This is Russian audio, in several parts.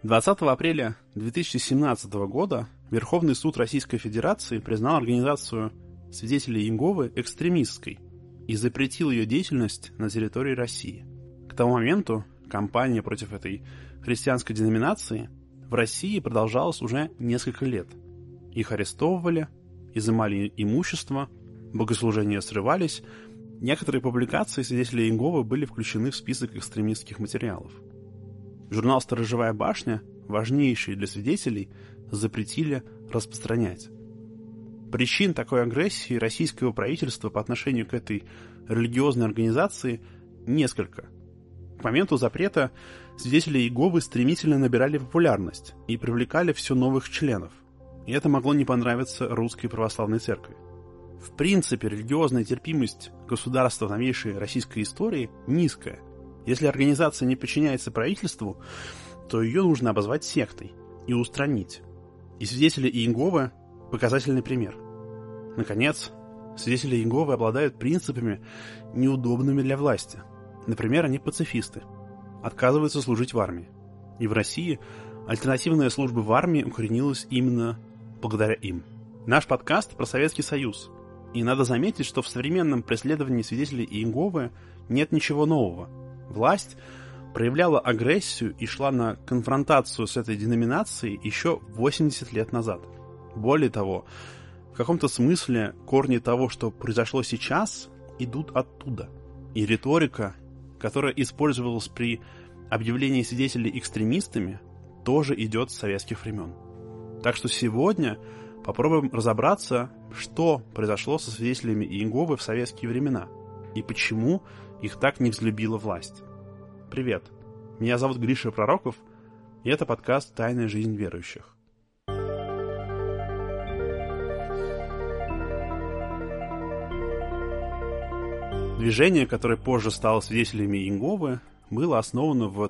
20 апреля 2017 года Верховный суд Российской Федерации признал организацию свидетелей Иеговы экстремистской и запретил ее деятельность на территории России. К тому моменту кампания против этой христианской деноминации в России продолжалась уже несколько лет. Их арестовывали, изымали имущество, богослужения срывались, некоторые публикации свидетелей Иеговы были включены в список экстремистских материалов. Журнал «Сторожевая башня», важнейший для свидетелей, запретили распространять. Причин такой агрессии российского правительства по отношению к этой религиозной организации несколько. К моменту запрета свидетели Иеговы стремительно набирали популярность и привлекали все новых членов. И это могло не понравиться Русской Православной Церкви. В принципе, религиозная терпимость государства в новейшей российской истории низкая. Если организация не подчиняется правительству, то ее нужно обозвать сектой и устранить. И свидетели Иеговы – показательный пример. Наконец, свидетели Иеговы обладают принципами, неудобными для власти. Например, они пацифисты, отказываются служить в армии. И в России альтернативная служба в армии укоренилась именно благодаря им. Наш подкаст про Советский Союз. И надо заметить, что в современном преследовании свидетелей Иеговы нет ничего нового. Власть проявляла агрессию и шла на конфронтацию с этой деноминацией еще 80 лет назад. Более того, в каком-то смысле корни того, что произошло сейчас, идут оттуда. И риторика, которая использовалась при объявлении свидетелей экстремистами, тоже идет с советских времен. Так что сегодня попробуем разобраться, что произошло со свидетелями Иеговы в советские времена и почему их так не взлюбила власть. Привет, меня зовут Гриша Пророков, и это подкаст «Тайная жизнь верующих». Движение, которое позже стало свидетелями Иеговы, было основано в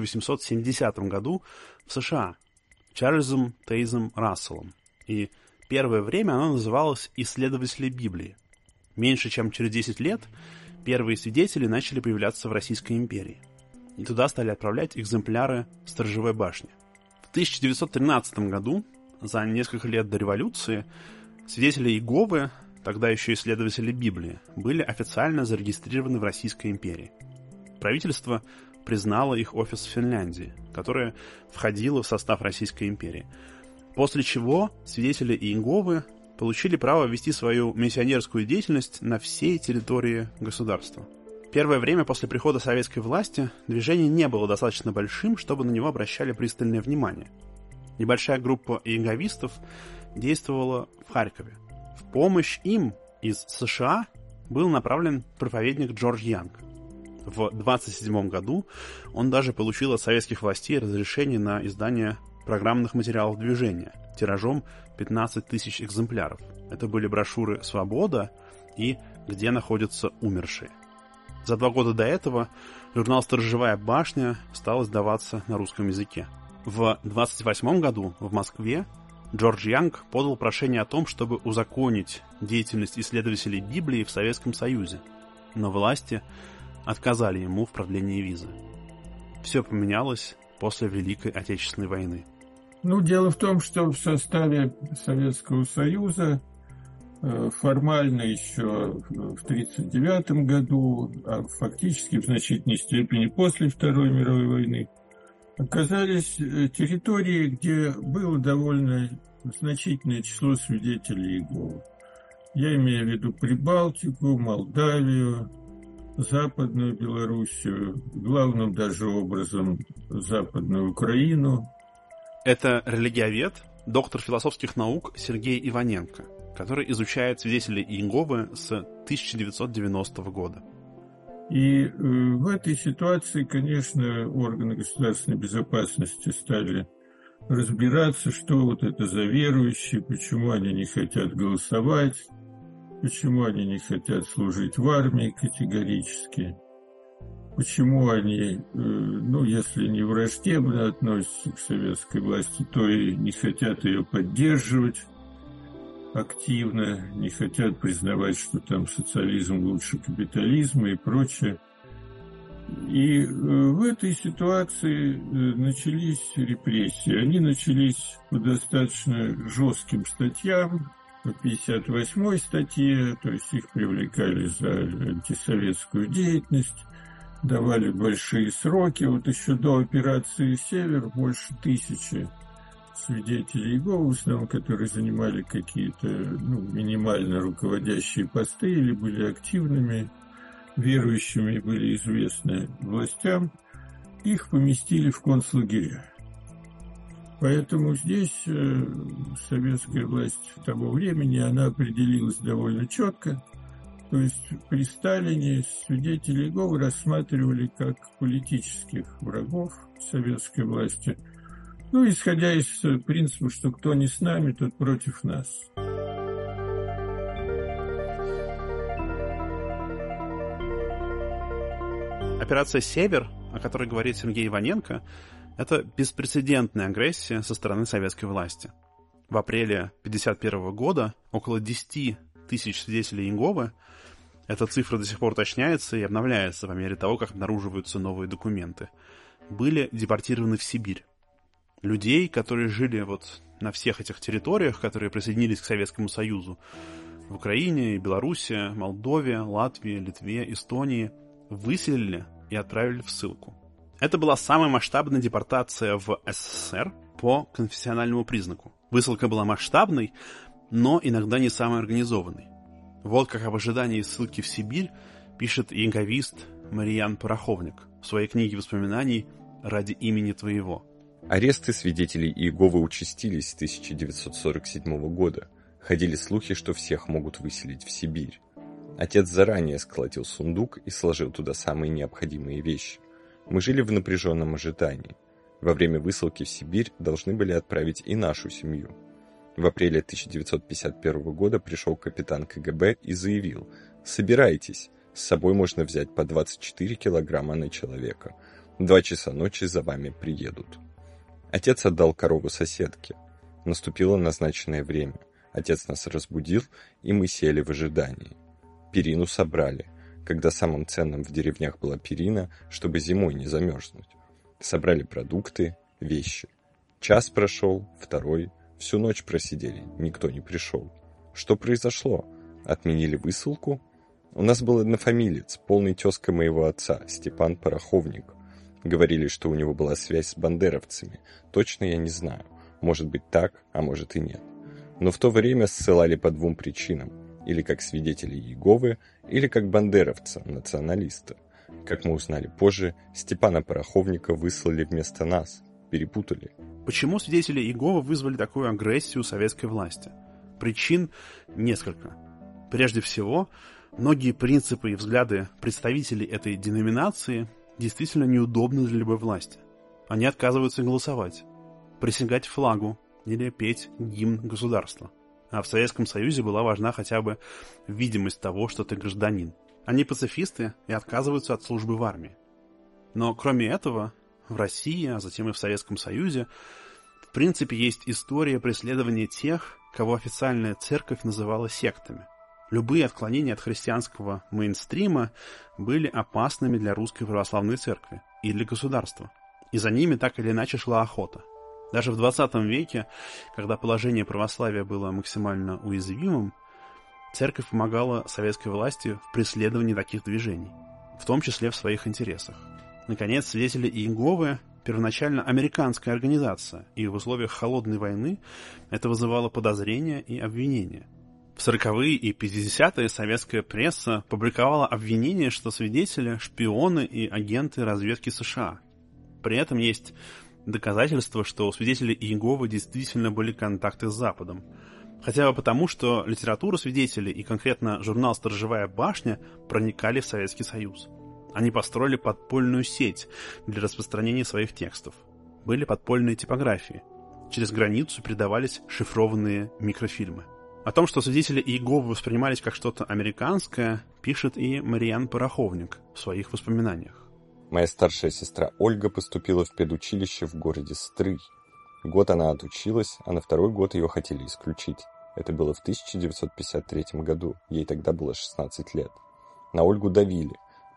1870 году в США Чарльзом Тейзом Расселом, и первое время оно называлось «Исследователи Библии». Меньше чем через 10 лет первые свидетели начали появляться в Российской империи, и туда стали отправлять экземпляры «Сторожевой башни». В 1913 году, за несколько лет до революции, свидетели Иеговы, тогда еще исследователи Библии, были официально зарегистрированы в Российской империи. Правительство признало их офис в Финляндии, которая входила в состав Российской империи, после чего свидетели Иеговы получили право вести свою миссионерскую деятельность на всей территории государства. Первое время после прихода советской власти движение не было достаточно большим, чтобы на него обращали пристальное внимание. Небольшая группа иеговистов действовала в Харькове. В помощь им из США был направлен проповедник Джордж Янг. В 1927 году он даже получил от советских властей разрешение на издание программных материалов движения тиражом 15 тысяч экземпляров. Это были брошюры «Свобода» и «Где находятся умершие». За 2 года до этого журнал «Сторожевая башня» стал издаваться на русском языке. В 1928 году в Москве Джордж Янг подал прошение о том, чтобы узаконить деятельность исследователей Библии в Советском Союзе, но власти отказали ему в продлении визы. Все поменялось после Великой Отечественной войны. Дело в том, что в составе Советского Союза формально еще в 1939 году, а фактически в значительной степени после Второй мировой войны, оказались территории, где было довольно значительное число свидетелей Иеговы. Я имею в виду Прибалтику, Молдавию, Западную Белоруссию, главным даже образом Западную Украину. Это религиовед, доктор философских наук Сергей Иваненко, который изучает свидетелей Иеговы с 1990 года. И в этой ситуации, конечно, органы государственной безопасности стали разбираться, что вот это за верующие, почему они не хотят голосовать, почему они не хотят служить в армии категорически, почему они, если не враждебно относятся к советской власти, то и не хотят ее поддерживать активно, не хотят признавать, что там социализм лучше капитализма и прочее. И в этой ситуации начались репрессии. Они начались по достаточно жестким статьям, по 58-й статье, то есть их привлекали за антисоветскую деятельность, давали большие сроки. Вот еще до операции «Север» больше 1000 свидетелей Иеговы, в основном, которые занимали какие-то минимально руководящие посты или были активными верующими и были известны властям, их поместили в концлагеря. Поэтому здесь советская власть того времени, она определилась довольно четко. То есть при Сталине свидетелей Иеговы рассматривали как политических врагов советской власти, исходя из принципа, что кто не с нами, тот против нас. Операция «Север», о которой говорит Сергей Иваненко, это беспрецедентная агрессия со стороны советской власти. В апреле 1951 года около 10 тысяч свидетелей Иеговы, эта цифра до сих пор уточняется и обновляется по мере того, как обнаруживаются новые документы, были депортированы в Сибирь. Людей, которые жили на всех этих территориях, которые присоединились к Советскому Союзу, в Украине, Беларуси, Молдове, Латвии, Литве, Эстонии, выселили и отправили в ссылку. Это была самая масштабная депортация в СССР по конфессиональному признаку. Высылка была масштабной, но иногда не самой организованной. Вот как об ожидании ссылки в Сибирь пишет иеговист Мариан Пороховник в своей книге воспоминаний «Ради имени твоего». Аресты свидетелей Иеговы участились с 1947 года. Ходили слухи, что всех могут выселить в Сибирь. Отец заранее сколотил сундук и сложил туда самые необходимые вещи. Мы жили в напряженном ожидании. Во время высылки в Сибирь должны были отправить и нашу семью. В апреле 1951 года пришел капитан КГБ и заявил: «Собирайтесь, с собой можно взять по 24 килограмма на человека. 2 часа ночи за вами приедут». Отец отдал корову соседке. Наступило назначенное время. Отец нас разбудил, и мы сели в ожидании. Перину собрали, когда самым ценным в деревнях была перина, чтобы зимой не замерзнуть. Собрали продукты, вещи. Час прошел, второй, всю ночь просидели, никто не пришел. Что произошло? Отменили высылку? У нас был однофамилец, полный тезка моего отца, Степан Пороховник. Говорили, что у него была связь с бандеровцами. Точно я не знаю. Может быть так, а может и нет. Но в то время ссылали по 2 причинам. Или как свидетели Иеговы, или как бандеровца, националиста. Как мы узнали позже, Степана Пороховника выслали вместо нас. Перепутали. Почему свидетели Иеговы вызвали такую агрессию советской власти? Причин несколько. Прежде всего, многие принципы и взгляды представителей этой деноминации действительно неудобны для любой власти. Они отказываются голосовать, присягать флагу или петь гимн государства. А в Советском Союзе была важна хотя бы видимость того, что ты гражданин. Они пацифисты и отказываются от службы в армии. Но кроме этого, в России, а затем и в Советском Союзе, в принципе, есть история преследования тех, кого официальная церковь называла сектами. Любые отклонения от христианского мейнстрима были опасными для русской православной церкви и для государства. И за ними так или иначе шла охота. Даже в 20 веке, когда положение православия было максимально уязвимым, церковь помогала советской власти в преследовании таких движений, в том числе в своих интересах. Наконец, свидетели Иеговы – первоначально американская организация, и в условиях холодной войны это вызывало подозрения и обвинения. В 40-е и 50-е советская пресса публиковала обвинения, что свидетели – шпионы и агенты разведки США. При этом есть доказательства, что у свидетелей Иеговы действительно были контакты с Западом. Хотя бы потому, что литература свидетелей и конкретно журнал «Сторожевая башня» проникали в Советский Союз. Они построили подпольную сеть для распространения своих текстов. Были подпольные типографии. Через границу передавались шифрованные микрофильмы. О том, что свидетели Иеговы воспринимались как что-то американское, пишет и Мариан Пороховник в своих воспоминаниях. Моя старшая сестра Ольга поступила в педучилище в городе Стрый. Год она отучилась, а на 2-й год ее хотели исключить. Это было в 1953 году, ей тогда было 16 лет. На Ольгу давили,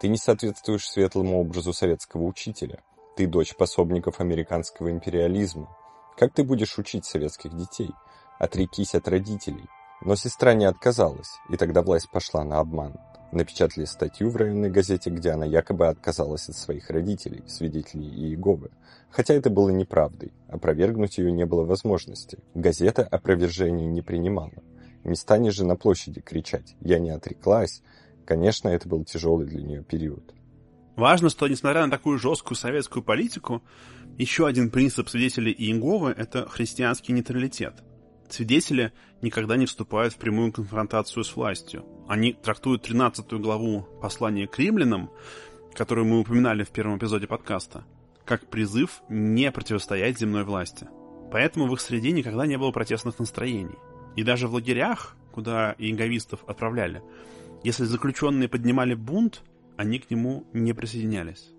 Ты не соответствуешь светлому образу советского учителя. Ты дочь пособников американского империализма. Как ты будешь учить советских детей? Отрекись от родителей. Но сестра не отказалась, и тогда власть пошла на обман. Напечатали статью в районной газете, где она якобы отказалась от своих родителей, свидетелей Иеговы. Хотя это было неправдой, опровергнуть ее не было возможности. Газета опровержения не принимала. Не станешь же на площади кричать «я не отреклась». Конечно, это был тяжелый для нее период. Важно, что, несмотря на такую жесткую советскую политику, еще один принцип свидетелей Иеговы – это христианский нейтралитет. Свидетели никогда не вступают в прямую конфронтацию с властью. Они трактуют 13 главу послания к римлянам, которую мы упоминали в первом эпизоде подкаста, как призыв не противостоять земной власти. Поэтому в их среде никогда не было протестных настроений. И даже в лагерях, куда иеговистов отправляли, если заключенные поднимали бунт, они к нему не присоединялись.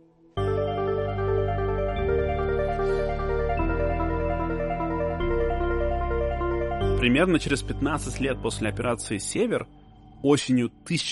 Примерно через 15 лет после операции «Север», осенью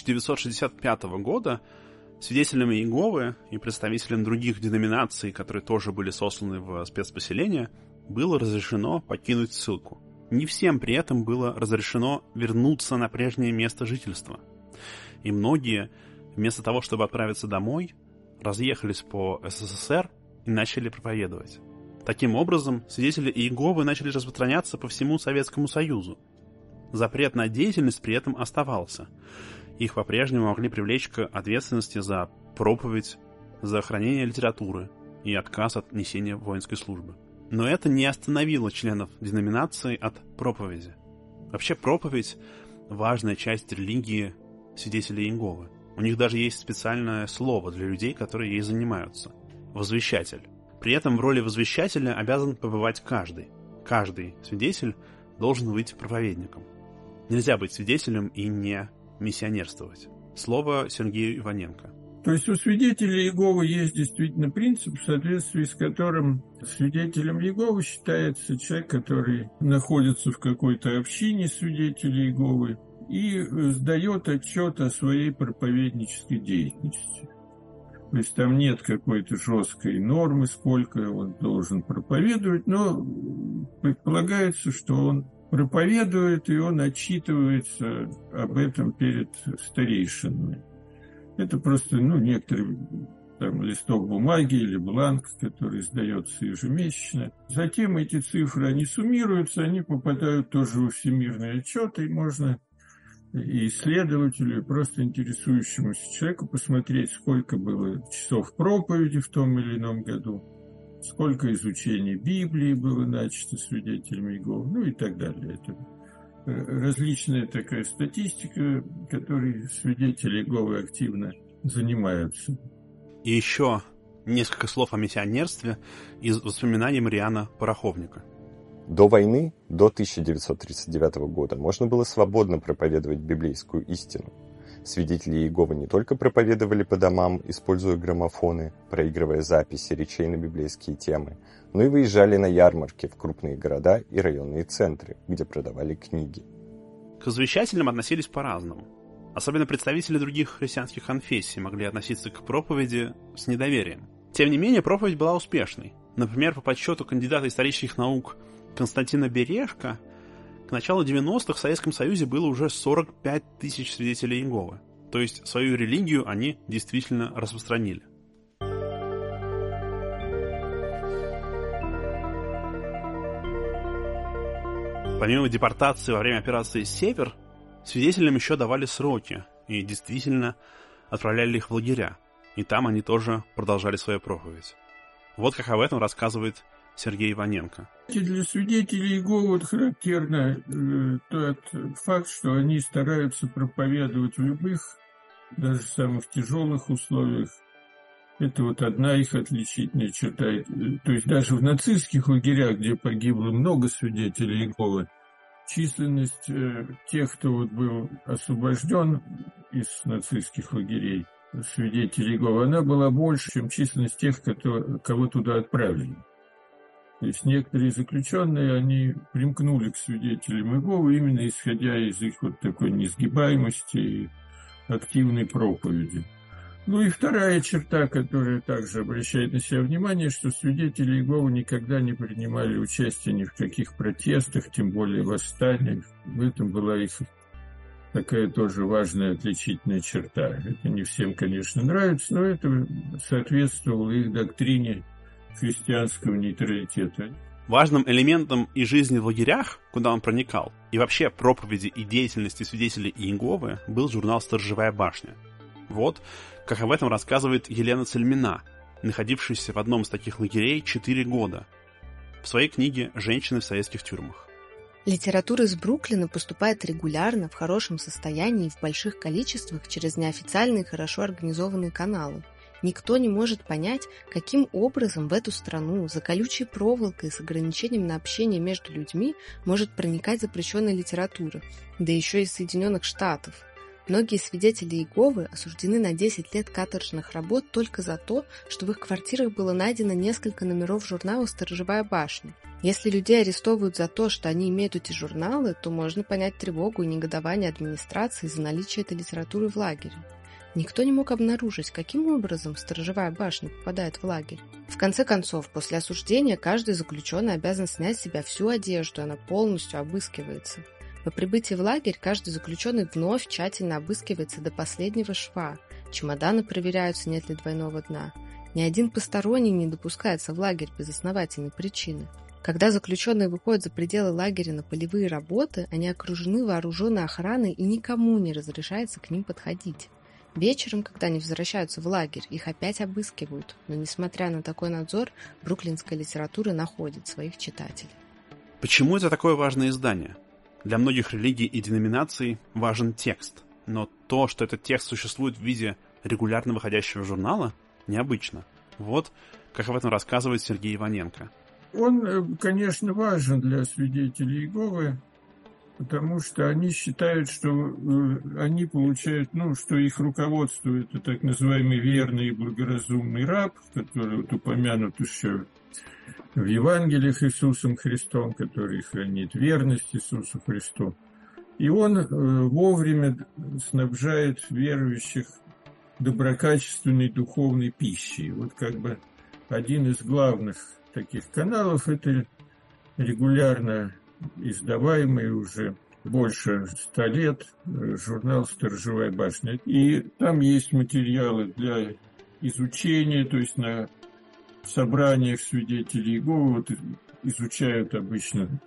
1965 года, свидетелями Иеговы и представителям других деноминаций, которые тоже были сосланы в спецпоселения, было разрешено покинуть ссылку. Не всем при этом было разрешено вернуться на прежнее место жительства. И многие, вместо того, чтобы отправиться домой, разъехались по СССР и начали проповедовать. Таким образом, свидетели Иеговы начали распространяться по всему Советскому Союзу. Запрет на деятельность при этом оставался. Их по-прежнему могли привлечь к ответственности за проповедь, за хранение литературы и отказ от несения воинской службы. Но это не остановило членов деноминации от проповеди. Вообще проповедь – важная часть религии свидетелей Иеговы. У них даже есть специальное слово для людей, которые ей занимаются – возвещатель. При этом в роли возвещателя обязан побывать каждый. Каждый свидетель должен быть проповедником. Нельзя быть свидетелем и не миссионерствовать. Слово Сергею Иваненко. То есть у свидетелей Иеговы есть действительно принцип, в соответствии с которым свидетелем Иеговы считается человек, который находится в какой-то общине свидетелей Иеговы и сдает отчет о своей проповеднической деятельности. То есть там нет какой-то жесткой нормы, сколько он должен проповедовать, но предполагается, что он проповедует и он отчитывается об этом перед старейшинами. Это просто некоторый листок бумаги или бланк, который сдается ежемесячно. Затем эти цифры, они суммируются, они попадают тоже во всемирный отчет, и можно и исследователю, и просто интересующемуся человеку посмотреть, сколько было часов проповеди в том или ином году, сколько изучения Библии было начато свидетелями Иеговы, и так далее. Это различная такая статистика, которой свидетели Иеговы активно занимаются. И еще несколько слов о миссионерстве из воспоминаний Мариана Пороховника. До войны, до 1939 года, можно было свободно проповедовать библейскую истину. Свидетели Иеговы не только проповедовали по домам, используя граммофоны, проигрывая записи речей на библейские темы, но и выезжали на ярмарки в крупные города и районные центры, где продавали книги. К возвещателям относились по-разному. Особенно представители других христианских конфессий могли относиться к проповеди с недоверием. Тем не менее, проповедь была успешной. Например, по подсчету кандидата исторических наук Константина Бережко, к началу 90-х в Советском Союзе было уже 45 тысяч свидетелей Иеговы. То есть свою религию они действительно распространили. Помимо депортации во время операции «Север», свидетелям еще давали сроки и действительно отправляли их в лагеря. И там они тоже продолжали свою проповедь. Вот как об этом рассказывает Сергей Иваненко. Для свидетелей Иеговы характерно тот факт, что они стараются проповедовать в любых, даже самых тяжелых условиях. Это одна их отличительная черта. То есть даже в нацистских лагерях, где погибло много свидетелей Иеговы, численность тех, кто был освобожден из нацистских лагерей, свидетелей Иеговы, она была больше, чем численность тех, кого туда отправили. То есть некоторые заключенные, они примкнули к свидетелям Иеговы, именно исходя из их такой несгибаемости и активной проповеди. Ну и вторая черта, которая также обращает на себя внимание, что свидетели Иеговы никогда не принимали участие ни в каких протестах, тем более восстаниях. В этом была их такая тоже важная отличительная черта. Это не всем, конечно, нравится, но это соответствовало их доктрине христианского нейтралитета. Важным элементом и жизни в лагерях, куда он проникал, и вообще проповеди и деятельности свидетелей Иеговы был журнал «Сторожевая башня». Вот, как об этом рассказывает Елена Цельмина, находившаяся в одном из таких лагерей 4 года, в своей книге «Женщины в советских тюрьмах». Литература из Бруклина поступает регулярно, в хорошем состоянии и в больших количествах через неофициальные хорошо организованные каналы. Никто не может понять, каким образом в эту страну за колючей проволокой с ограничением на общение между людьми может проникать запрещенная литература, да еще из Соединенных Штатов. Многие свидетели Иеговы осуждены на 10 лет каторжных работ только за то, что в их квартирах было найдено несколько номеров журнала «Сторожевая башня». Если людей арестовывают за то, что они имеют эти журналы, то можно понять тревогу и негодование администрации за наличие этой литературы в лагере. Никто не мог обнаружить, каким образом «Сторожевая башня» попадает в лагерь. В конце концов, после осуждения каждый заключенный обязан снять с себя всю одежду, и она полностью обыскивается. По прибытии в лагерь каждый заключенный вновь тщательно обыскивается до последнего шва. Чемоданы проверяются, нет ли двойного дна. Ни один посторонний не допускается в лагерь без основательной причины. Когда заключенные выходят за пределы лагеря на полевые работы, они окружены вооруженной охраной и никому не разрешается к ним подходить. Вечером, когда они возвращаются в лагерь, их опять обыскивают, но, несмотря на такой надзор, бруклинская литература находит своих читателей. Почему это такое важное издание? Для многих религий и деноминаций важен текст, но то, что этот текст существует в виде регулярно выходящего журнала, необычно. Вот, как об этом рассказывает Сергей Иваненко. Он, конечно, важен для свидетелей Иеговы, потому что они считают, что они получают, что их руководствует так называемый верный и благоразумный раб, который упомянут еще в Евангелиях Иисусом Христом, который хранит верность Иисусу Христу. И он вовремя снабжает верующих доброкачественной духовной пищей. Вот один из главных таких каналов – это регулярно издаваемый уже больше 100 лет журнал «Сторожевая башня». И там есть материалы для изучения, то есть на собраниях свидетелей Иеговы изучают обычно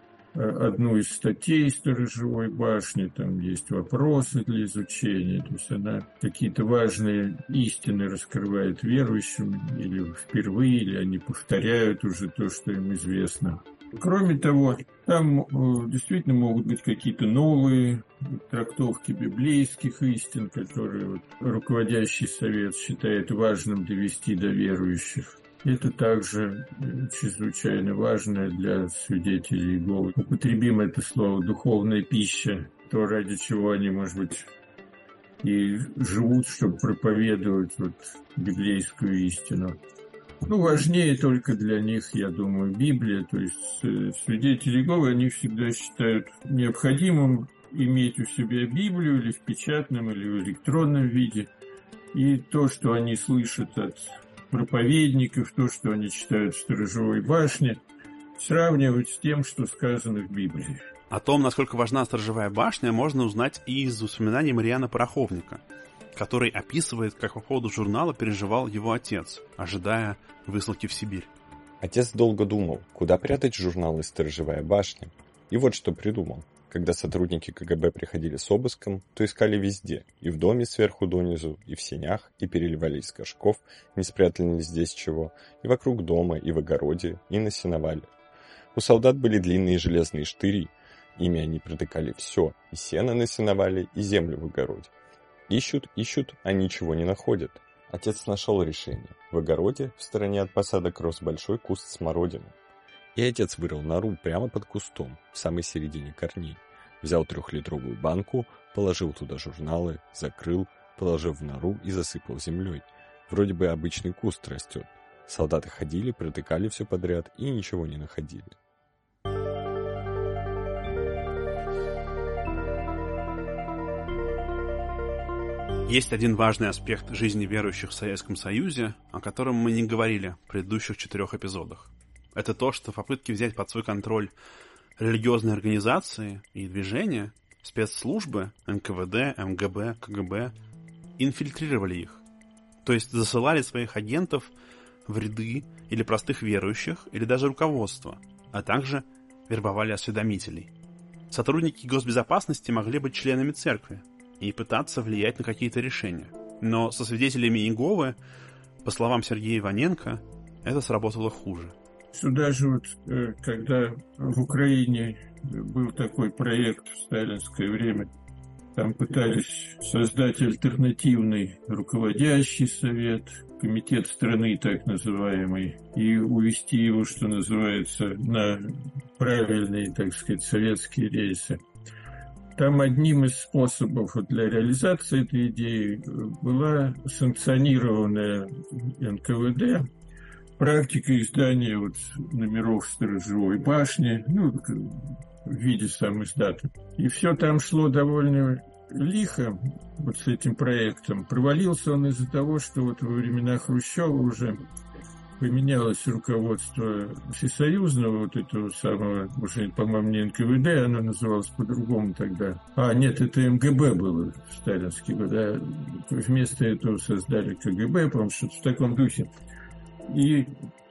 одну из статей «Сторожевой башни», там есть вопросы для изучения, то есть она какие-то важные истины раскрывает верующим, или впервые, или они повторяют уже то, что им известно. Кроме того, там действительно могут быть какие-то новые трактовки библейских истин, которые руководящий совет считает важным довести до верующих. Это также чрезвычайно важно для свидетелей Иеговы. Употребим это слово «духовная пища», то, ради чего они, может быть, и живут, чтобы проповедовать библейскую истину. Важнее только для них, я думаю, Библия. То есть свидетели Иеговы, они всегда считают необходимым иметь у себя Библию или в печатном, или в электронном виде. И то, что они слышат от проповедников, то, что они читают в «Сторожевой башне», сравнивать с тем, что сказано в Библии. О том, насколько важна «Сторожевая башня», можно узнать и из воспоминаний Мариана Пороховника, который описывает, как по поводу журнала переживал его отец, ожидая высылки в Сибирь. Отец долго думал, куда прятать журналы «Сторожевая башня». И вот что придумал. Когда сотрудники КГБ приходили с обыском, то искали везде, и в доме сверху донизу, и в сенях, и переливали из горшков, не спрятали ли здесь чего, и вокруг дома, и в огороде, и на сеновале. У солдат были длинные железные штыри, ими они протыкали все, и сено на сеновале, и землю в огороде. Ищут, а ничего не находят. Отец нашел решение. В огороде, в стороне от посадок, рос большой куст смородины. И отец вырыл нору прямо под кустом, в самой середине корней. Взял 3-литровую банку, положил туда журналы, закрыл, положил в нору и засыпал землей. Вроде бы обычный куст растет. Солдаты ходили, протыкали все подряд и ничего не находили. Есть один важный аспект жизни верующих в Советском Союзе, о котором мы не говорили в предыдущих 4 эпизодах. Это то, что попытки взять под свой контроль религиозные организации и движения, спецслужбы, НКВД, МГБ, КГБ, инфильтрировали их. То есть засылали своих агентов в ряды или простых верующих, или даже руководство, а также вербовали осведомителей. Сотрудники госбезопасности могли быть членами церкви и пытаться влиять на какие-то решения. Но со свидетелями Иеговы, по словам Сергея Иваненко, это сработало хуже. Сюда же вот, когда в Украине был такой проект в сталинское время, там пытались создать альтернативный руководящий совет, комитет страны так называемый, и увести его, что называется, на правильные, так сказать, советские рейсы. Там одним из способов для реализации этой идеи была санкционированная НКВД практика издания номеров сторожевой башни, в виде сам издата. И все там шло довольно лихо с этим проектом. Провалился он из-за того, что во времена Хрущева уже поменялось руководство всесоюзного, этого самого, уже, по-моему, не НКВД, оно называлось по-другому тогда. Нет, это МГБ было в сталинские годы. Вместо этого создали КГБ, по-моему, что-то в таком духе. И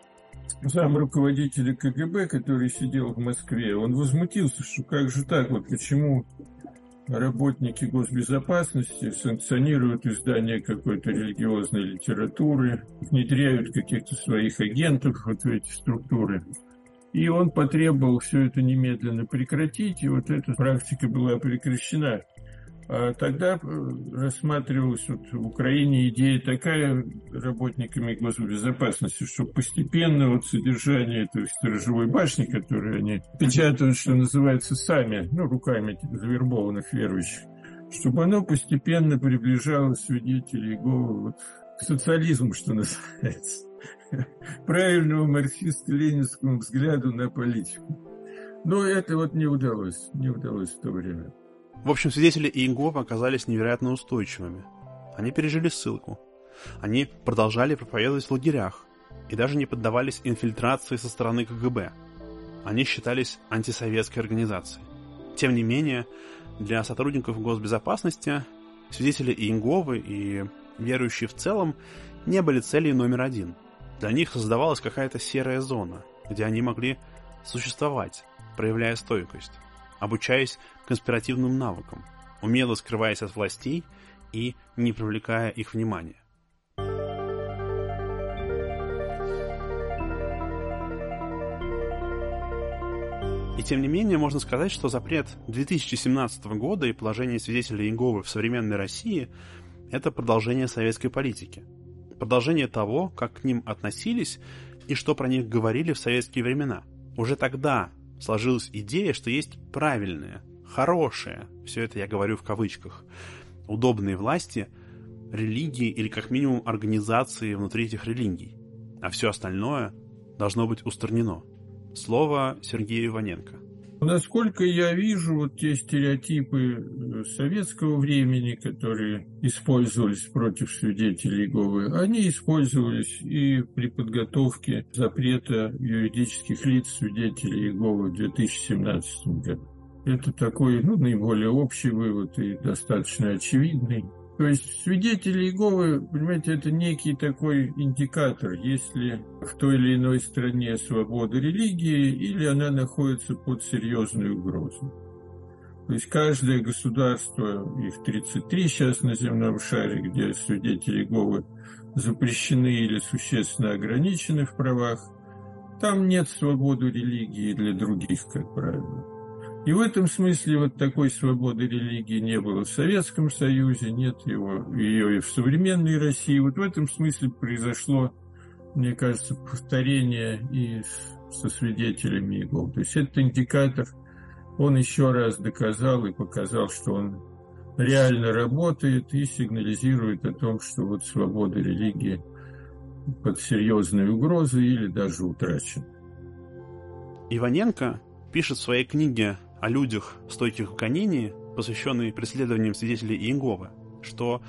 зам руководителя КГБ, который сидел в Москве, он возмутился, что как же так, почему работники госбезопасности санкционируют издание какой-то религиозной литературы, внедряют каких-то своих агентов в эти структуры. И он потребовал все это немедленно прекратить, и эта практика была прекращена. А тогда рассматривалась в Украине идея такая работниками госбезопасности, что постепенно содержание этой сторожевой башни, которую они печатают, что называется, сами, руками завербованных верующих, чтобы оно постепенно приближало свидетелей Иеговы к социализму, что называется, правильному марксистско-ленинскому взгляду на политику. Но это не удалось в то время. В общем, свидетели Иеговы оказались невероятно устойчивыми. Они пережили ссылку. Они продолжали проповедовать в лагерях и даже не поддавались инфильтрации со стороны КГБ. Они считались антисоветской организацией. Тем не менее, для сотрудников госбезопасности свидетели Иеговы и верующие в целом не были целью номер один. Для них создавалась какая-то серая зона, где они могли существовать, проявляя стойкость, обучаясь конспиративным навыкам, умело скрываясь от властей и не привлекая их внимания. И тем не менее, можно сказать, что запрет 2017 года и положение свидетелей Иеговы в современной России – это продолжение советской политики. Продолжение того, как к ним относились и что про них говорили в советские времена. Уже тогда сложилась идея, что есть правильные, хорошие, все это я говорю в кавычках, удобные власти, религии или как минимум организации внутри этих религий, а все остальное должно быть устранено. Слово Сергею Иваненко. Насколько я вижу, те стереотипы советского времени, которые использовались против свидетелей Иеговы, они использовались и при подготовке запрета юридических лиц свидетелей Иеговы в 2017 году. Это такой, наиболее общий вывод и достаточно очевидный. То есть свидетели Иеговы, понимаете, это некий такой индикатор, если в той или иной стране свобода религии или она находится под серьезной угрозой. То есть каждое государство, их 33 сейчас на земном шаре, где свидетели Иеговы запрещены или существенно ограничены в правах, там нет свободы религии для других, как правило. И в этом смысле такой свободы религии не было в Советском Союзе, нет ее и в современной России. В этом смысле произошло, мне кажется, повторение и со свидетелями Иеговы. То есть этот индикатор, он еще раз доказал и показал, что он реально работает и сигнализирует о том, что свобода религии под серьезной угрозой или даже утрачена. Иваненко пишет в своей книге о людях, стойких в гонении, посвященной преследованиям свидетелей Иеговы, что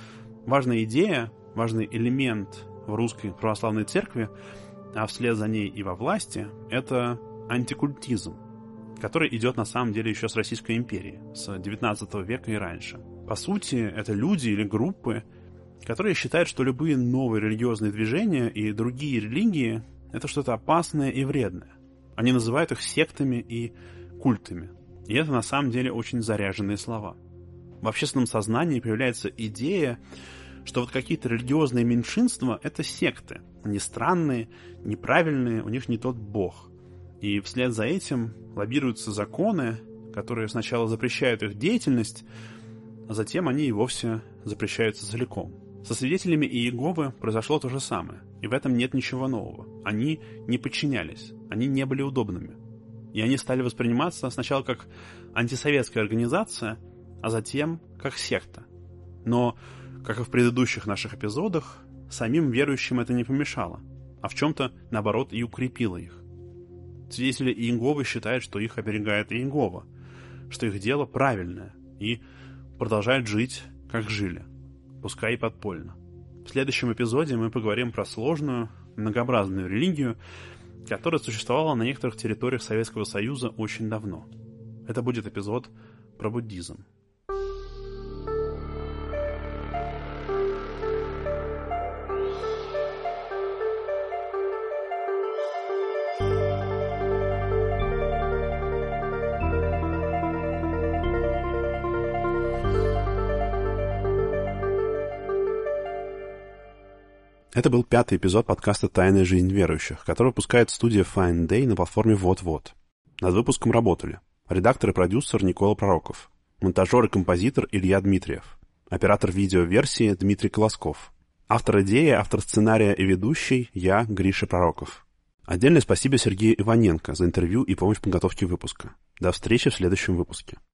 Важная идея, важный элемент в русской православной церкви, а вслед за ней и во власти, это антикультизм, который идет на самом деле еще с Российской империи, с XIX века и раньше. По сути, это люди или группы, которые считают, что любые новые религиозные движения и другие религии — это что-то опасное и вредное. Они называют их сектами и культами. И это на самом деле очень заряженные слова. В общественном сознании появляется идея, что вот какие-то религиозные меньшинства — это секты. Они странные, неправильные, у них не тот бог. И вслед за этим лоббируются законы, которые сначала запрещают их деятельность, а затем они и вовсе запрещаются целиком. Со свидетелями Иеговы произошло то же самое, и в этом нет ничего нового. Они не подчинялись, они не были удобными. И они стали восприниматься сначала как антисоветская организация, а затем как секта. Но, как и в предыдущих наших эпизодах, самим верующим это не помешало, а в чем-то, наоборот, и укрепило их. Свидетели Иеговы считают, что их оберегает Иегова, что их дело правильное, и продолжают жить, как жили, пускай и подпольно. В следующем эпизоде мы поговорим про сложную, многообразную религию, которая существовала на некоторых территориях Советского Союза очень давно. Это будет эпизод про буддизм. Это был 5-й эпизод подкаста «Тайная жизнь верующих», который выпускает студия Fine Day на платформе Вот-Вот. Над выпуском работали редактор и продюсер Никола Пророков, монтажер и композитор Илья Дмитриев, оператор видеоверсии Дмитрий Колосков, автор идеи, автор сценария и ведущий я, Гриша Пророков. Отдельное спасибо Сергею Иваненко за интервью и помощь в подготовке выпуска. До встречи в следующем выпуске.